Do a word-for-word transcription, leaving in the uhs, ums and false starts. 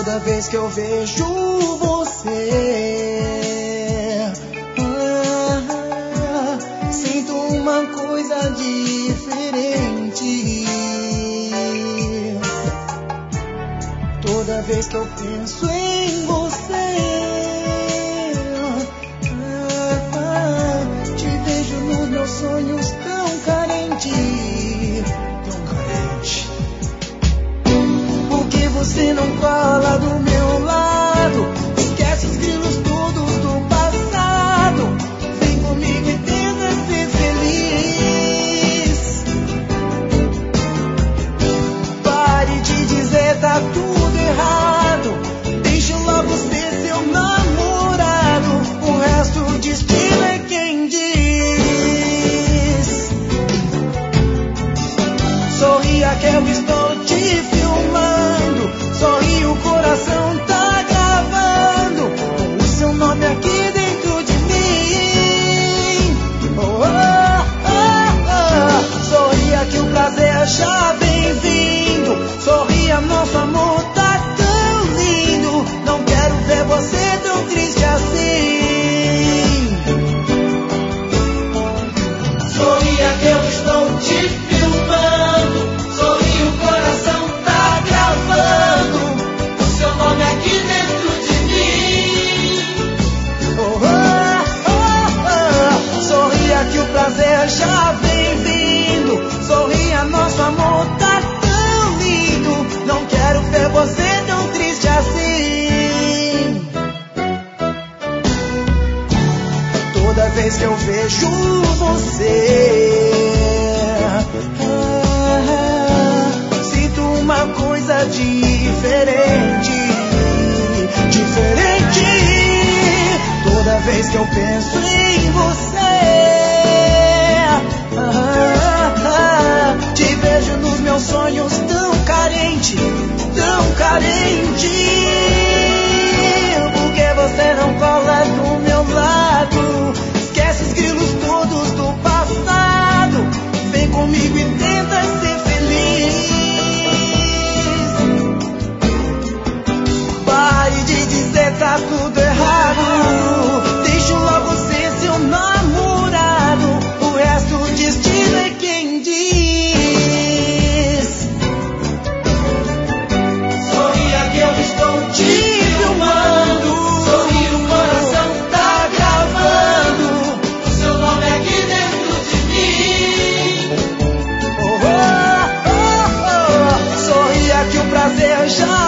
Toda vez que eu vejo você, ah, sinto uma coisa diferente. Toda vez que eu penso em você, ah, te vejo nos meus sonhos tão carente, tão carente. Por que você não cola do meu lado? Esquece os grilos todos do passado. Vem comigo e tenta ser feliz. Pare de dizer tá tudo errado. Deixa logo ser seu namorado. O resto o destino é quem diz. Sorria que eu estou te filmando. Sorri, o coração tá gravando com o seu nome aqui dentro de mim. Oh, oh, oh, oh. Sorria que o prazer já vem vindo. Sorria, nosso amor tá tão lindo. Não quero ver você tão triste assim. Sorria que eu estou te filmando. Sorri, o coração tá gravando o seu nome aqui dentro de mim. Oh, oh, oh, oh. Sorria que o prazer já vem vindo. Sorria, nosso amor tá tão lindo. Não quero ver você tão triste assim. Toda vez que eu vejo você, ah, sinto uma coisa diferente, diferente. Toda vez que eu penso em você, ah, ah, te vejo nos meus sonhos tão carente, tão carente. Por que você não cola do meu lado? Esquece os grilos todos do passado. Vem comigo e tenta ser feliz. Pare de dizer tá tudo errado. Deixa logo ser seu namorado. O resto o destino é quem diz. Sorria que eu estou te filmando. Sorri, o coração tá gravando o seu nome aqui dentro de mim. Oh, oh, oh, oh. Sorria que o prazer já